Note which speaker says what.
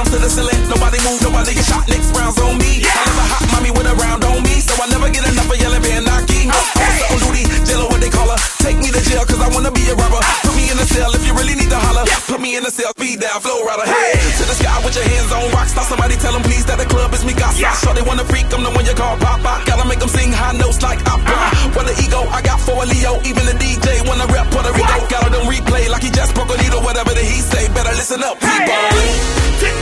Speaker 1: arms to the ceiling. Nobody move, nobody get shot. Next round's on me. I never hot mommy with a round on me, so I never get enough of yelling being knocky. Officer on duty, jail or what they call her. Take me to jail, cause I wanna be a robber. Put me in a cell if you really need to holler. Put me in a cell, speed down, flow rider. Hey, to the sky with your hands on rocks. Now somebody tell them please that the club is me gossip. Sure they wanna freak, I'm the one you call Papa. Gotta make them sing high notes like opera. What an ego, I got for a Leo. Even the DJ wanna rap Puerto Rico. Got them replay like he just broke a needle. Whatever that he say, better listen up, people.